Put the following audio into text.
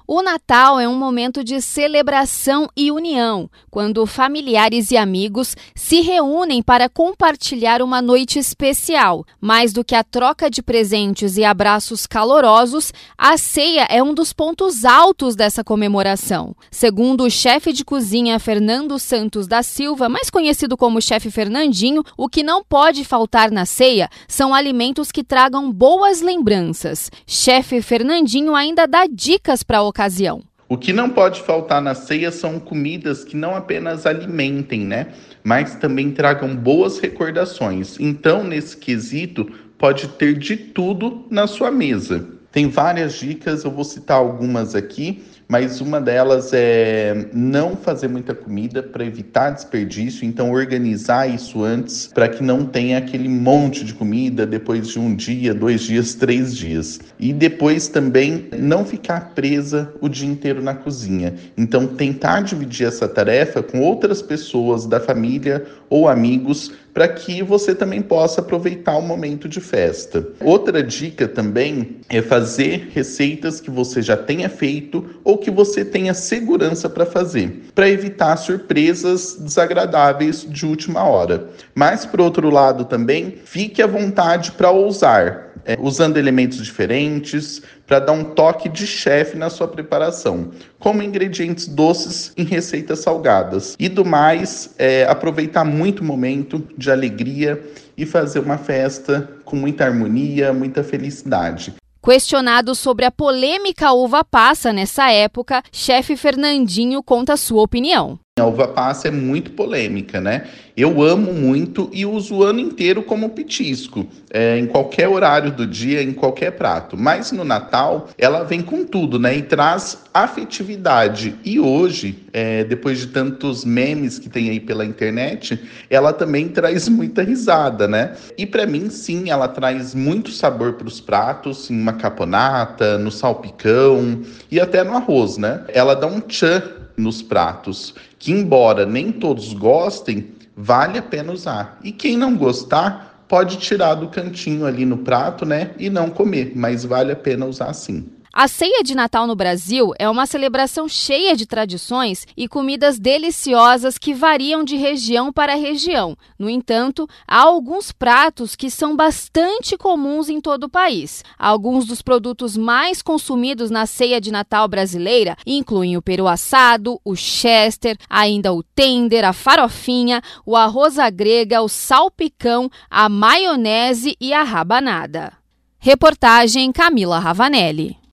O Natal é um momento de celebração e união, quando familiares e amigos se reúnem para compartilhar uma noite especial. Mais do que a troca de presentes e abraços calorosos, a ceia é um dos pontos altos dessa comemoração. Segundo o chefe de cozinha Fernando Santos da Silva, mais conhecido como Chefe Fernandinho, o que não pode faltar na ceia são alimentos que tragam boas lembranças. Chefe Fernandinho ainda dá dicas para a ocasião. O que não pode faltar na ceia são comidas que não apenas alimentem, mas também tragam boas recordações. Então, nesse quesito, pode ter de tudo na sua mesa. Tem várias dicas, eu vou citar algumas aqui, mas uma delas é não fazer muita comida para evitar desperdício, então organizar isso antes para que não tenha aquele monte de comida depois de 1 dia, 2 dias, 3 dias. E depois também não ficar presa o dia inteiro na cozinha. Então tentar dividir essa tarefa com outras pessoas da família ou amigos para que você também possa aproveitar o momento de festa. Outra dica também é fazer receitas que você já tenha feito ou que você tenha segurança para fazer, para evitar surpresas desagradáveis de última hora. Mas, por outro lado também, fique à vontade para ousar, usando elementos diferentes, para dar um toque de chefe na sua preparação, como ingredientes doces em receitas salgadas. E do mais, aproveitar muito o momento de alegria e fazer uma festa com muita harmonia, muita felicidade. Questionado sobre a polêmica uva passa nessa época, Chefe Fernandinho conta a sua opinião. A uva passa é muito polêmica, Eu amo muito e uso o ano inteiro como petisco, em qualquer horário do dia, em qualquer prato. Mas no Natal, ela vem com tudo, E traz afetividade. E hoje, depois de tantos memes que tem aí pela internet, ela também traz muita risada, E para mim, sim, ela traz muito sabor para os pratos, em uma caponata, no salpicão e até no arroz, Ela dá um tchan nos pratos, que embora nem todos gostem, vale a pena usar. E quem não gostar, pode tirar do cantinho ali no prato, e não comer, mas vale a pena usar sim. A ceia de Natal no Brasil é uma celebração cheia de tradições e comidas deliciosas que variam de região para região. No entanto, há alguns pratos que são bastante comuns em todo o país. Alguns dos produtos mais consumidos na ceia de Natal brasileira incluem o peru assado, o chester, ainda o tender, a farofinha, o arroz à grega, o salpicão, a maionese e a rabanada. Reportagem Camila Ravanelli.